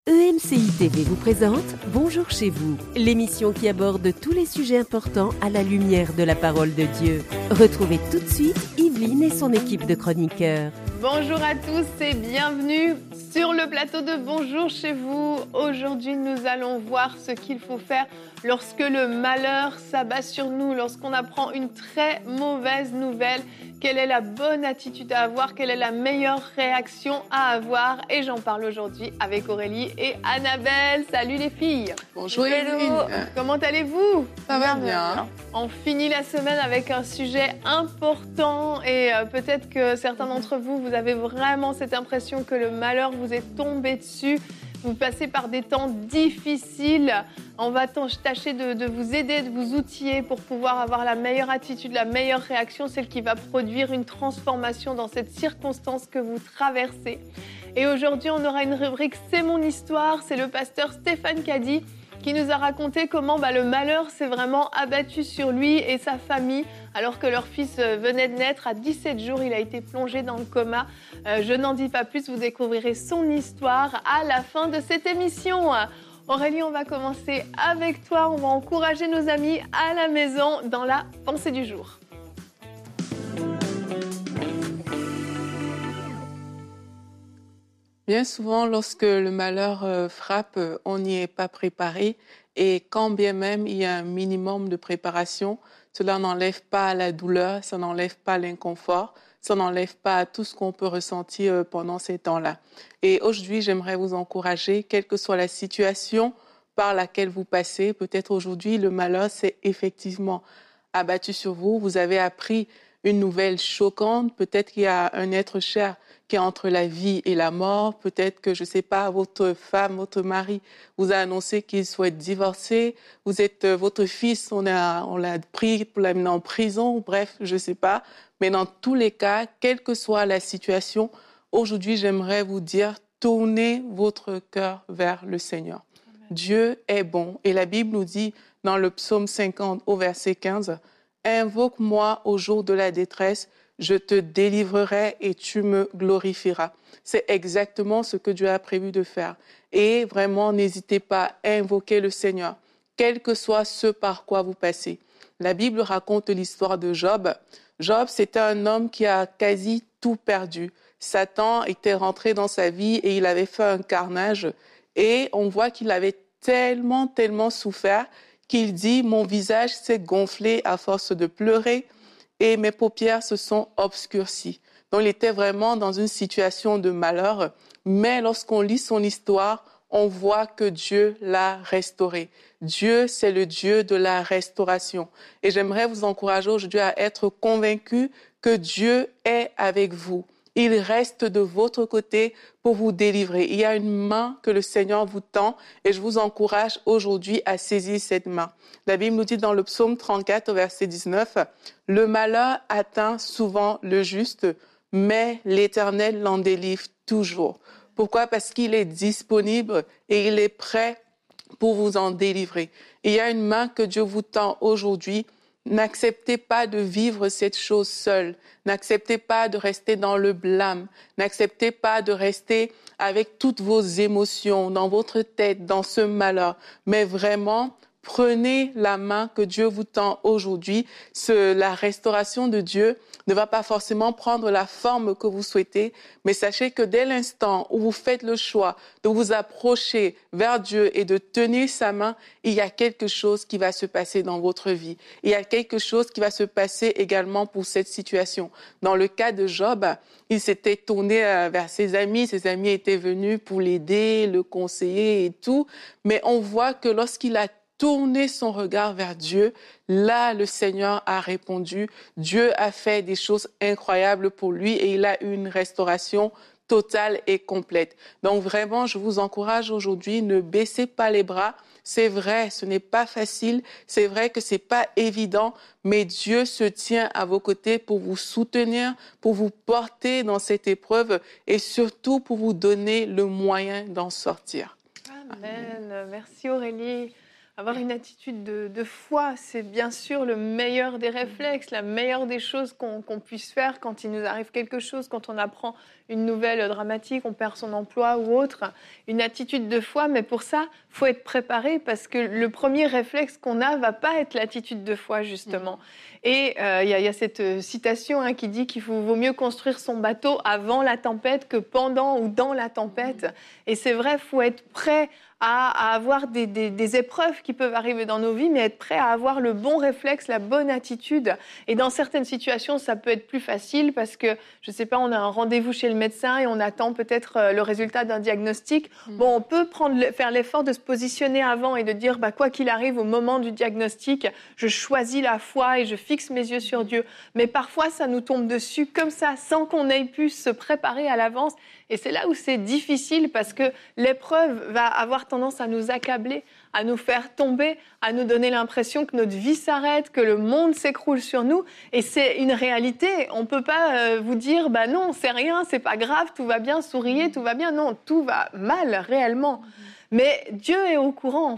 EMCI TV vous présente Bonjour chez vous, l'émission qui aborde tous les sujets importants à la lumière de la parole de Dieu. Retrouvez tout de suite Yveline et son équipe de chroniqueurs. Bonjour à tous et bienvenue sur le plateau de Bonjour chez vous. Aujourd'hui, nous allons voir ce qu'il faut faire lorsque le malheur s'abat sur nous, lorsqu'on apprend une très mauvaise nouvelle. Quelle est la bonne attitude à avoir? Quelle est la meilleure réaction à avoir? Et j'en parle aujourd'hui avec Aurélie et Annabelle. Salut les filles. Bonjour Yveline. Comment allez-vous? Ça va bien. On finit la semaine avec un sujet important et peut-être que certains d'entre vous, vous avez vraiment cette impression que le malheur vous est tombé dessus. Vous passez par des temps difficiles. On va tâcher de vous aider, de vous outiller pour pouvoir avoir la meilleure attitude, la meilleure réaction, celle qui va produire une transformation dans cette circonstance que vous traversez. Et aujourd'hui, on aura une rubrique « C'est mon histoire ». C'est le pasteur Stéphane Caddy qui nous a raconté comment le malheur s'est vraiment abattu sur lui et sa famille alors que leur fils venait de naître. À 17 jours, il a été plongé dans le coma. Je n'en dis pas plus, vous découvrirez son histoire à la fin de cette émission. Aurélie, on va commencer avec toi. On va encourager nos amis à la maison dans la pensée du jour. Bien souvent, lorsque le malheur frappe, on n'y est pas préparé. Et quand bien même il y a un minimum de préparation, cela n'enlève pas la douleur, ça n'enlève pas l'inconfort, ça n'enlève pas tout ce qu'on peut ressentir pendant ces temps-là. Et aujourd'hui, j'aimerais vous encourager, quelle que soit la situation par laquelle vous passez. Peut-être aujourd'hui, le malheur s'est effectivement abattu sur vous. Vous avez appris une nouvelle choquante. Peut-être qu'il y a un être cher qui est entre la vie et la mort. Peut-être que, je ne sais pas, votre femme, votre mari vous a annoncé qu'il souhaite divorcer. Votre fils, on l'a pris pour l'amener en prison. Bref, je ne sais pas. Mais dans tous les cas, quelle que soit la situation, aujourd'hui, j'aimerais vous dire, tournez votre cœur vers le Seigneur. Amen. Dieu est bon. Et la Bible nous dit, dans le psaume 50 au verset 15, « Invoque-moi au jour de la détresse, je te délivrerai et tu me glorifieras. » C'est exactement ce que Dieu a prévu de faire. Et vraiment, n'hésitez pas à invoquer le Seigneur, quel que soit ce par quoi vous passez. La Bible raconte l'histoire de Job. Job, c'était un homme qui a quasi tout perdu. Satan était rentré dans sa vie et il avait fait un carnage. Et on voit qu'il avait tellement souffert qu'il dit « Mon visage s'est gonflé à force de pleurer et mes paupières se sont obscurcies. » Donc, il était vraiment dans une situation de malheur. Mais lorsqu'on lit son histoire, on voit que Dieu l'a restauré. Dieu, c'est le Dieu de la restauration. Et j'aimerais vous encourager aujourd'hui à être convaincus que Dieu est avec vous. Il reste de votre côté pour vous délivrer. Il y a une main que le Seigneur vous tend et je vous encourage aujourd'hui à saisir cette main. La Bible nous dit dans le psaume 34 au verset 19, « Le malheur atteint souvent le juste, mais l'Éternel l'en délivre toujours. » Pourquoi? Parce qu'il est disponible et il est prêt pour vous en délivrer. Il y a une main que Dieu vous tend aujourd'hui. N'acceptez pas de vivre cette chose seule. N'acceptez pas de rester dans le blâme. N'acceptez pas de rester avec toutes vos émotions dans votre tête, dans ce malheur. Mais vraiment, prenez la main que Dieu vous tend aujourd'hui. La restauration de Dieu ne va pas forcément prendre la forme que vous souhaitez, mais sachez que dès l'instant où vous faites le choix de vous approcher vers Dieu et de tenir sa main, il y a quelque chose qui va se passer dans votre vie. Il y a quelque chose qui va se passer également pour cette situation. Dans le cas de Job, il s'était tourné vers ses amis étaient venus pour l'aider, le conseiller et tout, mais on voit que lorsqu'il a tourner son regard vers Dieu, là, le Seigneur a répondu. Dieu a fait des choses incroyables pour lui et il a eu une restauration totale et complète. Donc vraiment, je vous encourage aujourd'hui, ne baissez pas les bras. C'est vrai, ce n'est pas facile, c'est vrai que c'est pas évident, mais Dieu se tient à vos côtés pour vous soutenir, pour vous porter dans cette épreuve et surtout pour vous donner le moyen d'en sortir. Amen. Merci Aurélie. Avoir une attitude de foi, c'est bien sûr le meilleur des réflexes, la meilleure des choses qu'on puisse faire quand il nous arrive quelque chose, quand on apprend une nouvelle dramatique, on perd son emploi ou autre, une attitude de foi. Mais pour ça, il faut être préparé parce que le premier réflexe qu'on a ne va pas être l'attitude de foi, justement. Et il y a cette citation qui dit qu'il vaut mieux construire son bateau avant la tempête que pendant ou dans la tempête. Et c'est vrai, il faut être prêt à avoir des épreuves qui peuvent arriver dans nos vies, mais être prêt à avoir le bon réflexe, la bonne attitude. Et dans certaines situations, ça peut être plus facile parce que, je ne sais pas, on a un rendez-vous chez le médecin et on attend peut-être le résultat d'un diagnostic. Bon, on peut faire l'effort de se positionner avant et de dire, quoi qu'il arrive au moment du diagnostic, je choisis la foi et je fixe mes yeux sur Dieu. Mais parfois, ça nous tombe dessus comme ça, sans qu'on ait pu se préparer à l'avance. Et c'est là où c'est difficile parce que l'épreuve va avoir tendance à nous accabler, à nous faire tomber, à nous donner l'impression que notre vie s'arrête, que le monde s'écroule sur nous. Et c'est une réalité. On ne peut pas vous dire, non, c'est rien, c'est pas grave, tout va bien, souriez, tout va bien. Non, tout va mal réellement. Mais Dieu est au courant.